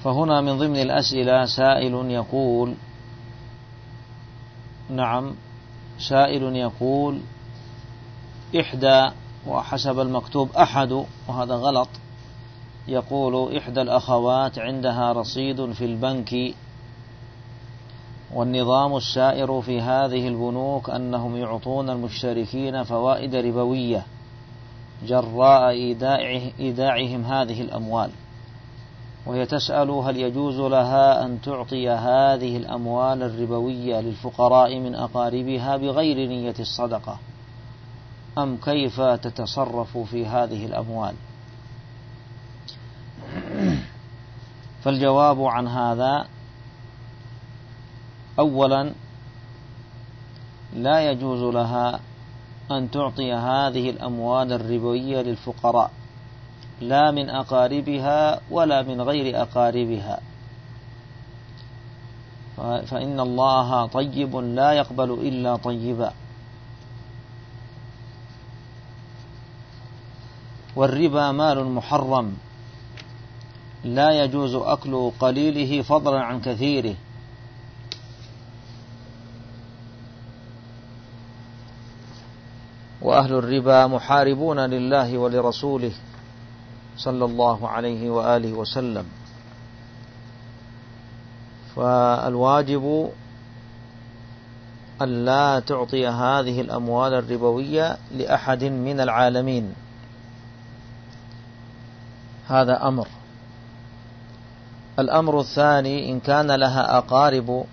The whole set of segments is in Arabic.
فهنا من ضمن الأسئلة سائل يقول سائل يقول إحدى، وحسب المكتوب أحد وهذا غلط، يقول إحدى الأخوات عندها رصيد في البنك، والنظام السائر في هذه البنوك أنهم يعطون المشتركين فوائد ربوية جراء إيداعهم هذه الأموال، وهي تسأل هل يجوز لها أن تعطي هذه الأموال الربوية للفقراء من أقاربها بغير نية الصدقة، أم كيف تتصرف في هذه الأموال؟ فالجواب عن هذا: أولا، لا يجوز لها أن تعطي هذه الأموال الربوية للفقراء، لا من أقاربها ولا من غير أقاربها، فإن الله طيب لا يقبل إلا طيبا. والربا مال محرم لا يجوز أكل قليله فضلا عن كثيره، وأهل الربا محاربون لله ولرسوله صلى الله عليه وآله وسلم. فالواجب أن لا تعطي هذه الأموال الربوية لأحد من العالمين، هذا أمر. الأمر الثاني: إن كان لها أقارب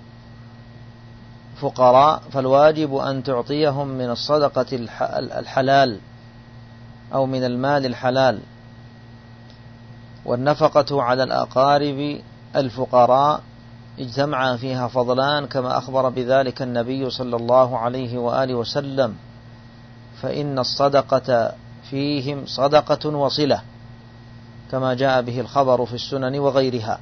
فقراء فالواجب أن تعطيهم من الصدقة الحلال أو من المال الحلال، والنفقة على الأقارب الفقراء اجتمع فيها فضلان كما أخبر بذلك النبي صلى الله عليه وآله وسلم، فإن الصدقة فيهم صدقة وصلة كما جاء به الخبر في السنن وغيرها.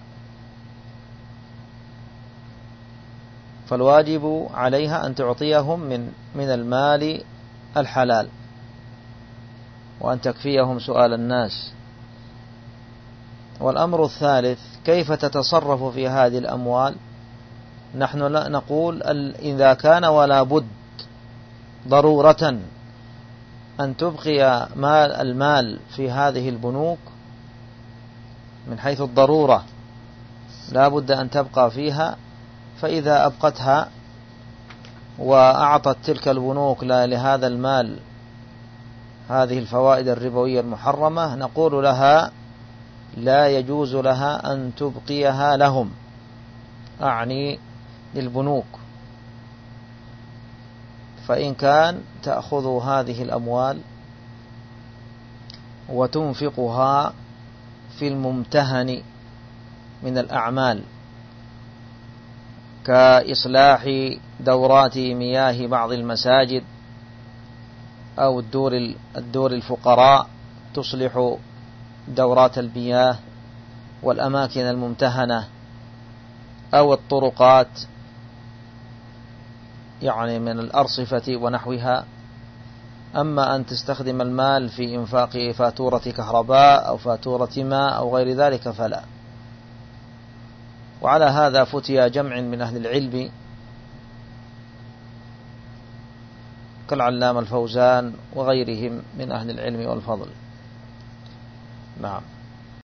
فالواجب عليها أن تعطيهم من المال الحلال، وأن تكفيهم سؤال الناس. والأمر الثالث: كيف تتصرف في هذه الأموال؟ نحن لا نقول إذا كان ولا بد ضرورة أن تبقي المال في هذه البنوك من حيث الضرورة، لا بد أن تبقى فيها، فإذا أبقتها وأعطت تلك البنوك لهذا المال هذه الفوائد الربوية المحرمة، نقول لها لا يجوز لها أن تبقيها لهم، أعني للبنوك. فإن كان تأخذ هذه الأموال وتنفقها في الممتهن من الأعمال كإصلاح دورات مياه بعض المساجد، أو الدور الفقراء تصلح دورات المياه والأماكن الممتهنة، أو الطرقات يعني من الأرصفة ونحوها. أما أن تستخدم المال في إنفاق فاتورة كهرباء أو فاتورة ماء أو غير ذلك فلا. وعلى هذا فتي جمع من أهل العلم كالعلامة الفوزان وغيرهم من أهل العلم والفضل. نعم.